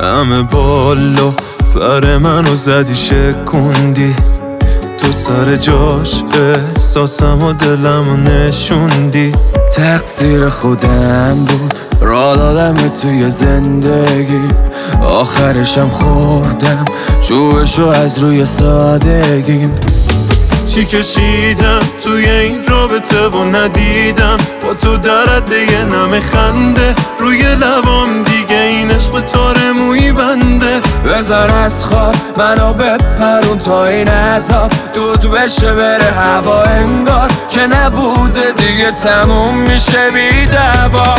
همه بالا پر منو زدی شکوندی، تو سر جاش احساسم و دلم و نشوندی. تقصیر خودم بود را دادم توی زندگی، آخرشم خوردم چوبشو از روی سادگیم. چی کشیدم توی این رابطه و ندیدم، با تو درد یه نم خنده روی لبام، دیگه این عشق تار موی بنده. بذار از خواب منو بپرون تا این عذاب دود بشه بره هوا، انگار که نبوده دیگه تموم میشه بی دوا.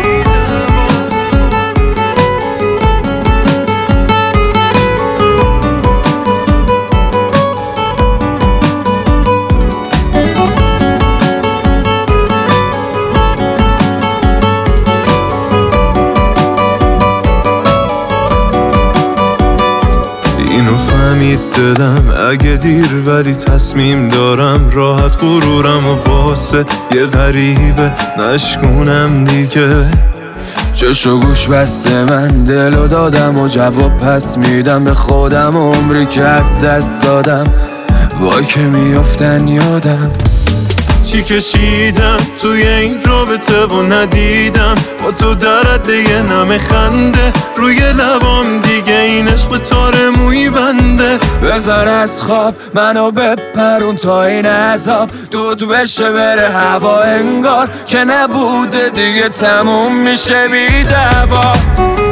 اینو فهمید دلم اگه دیر، ولی تصمیم دارم راحت غرورم و واسه یه غریبه نشکونم دیگه. چشو گوش بسته من دلو دادم و جواب پس میدم به خودم، عمری که از دست دادم وای که میافتن یادم. چی کشیدم توی این رابطه و ندیدم، با تو درد یه نم خنده روی لبام، دیگه این عشق تار موی بنده. بذار از خواب منو بپرون تا این عذاب دود بشه بره هوا، انگار که نبوده دیگه تموم میشه بی دوا.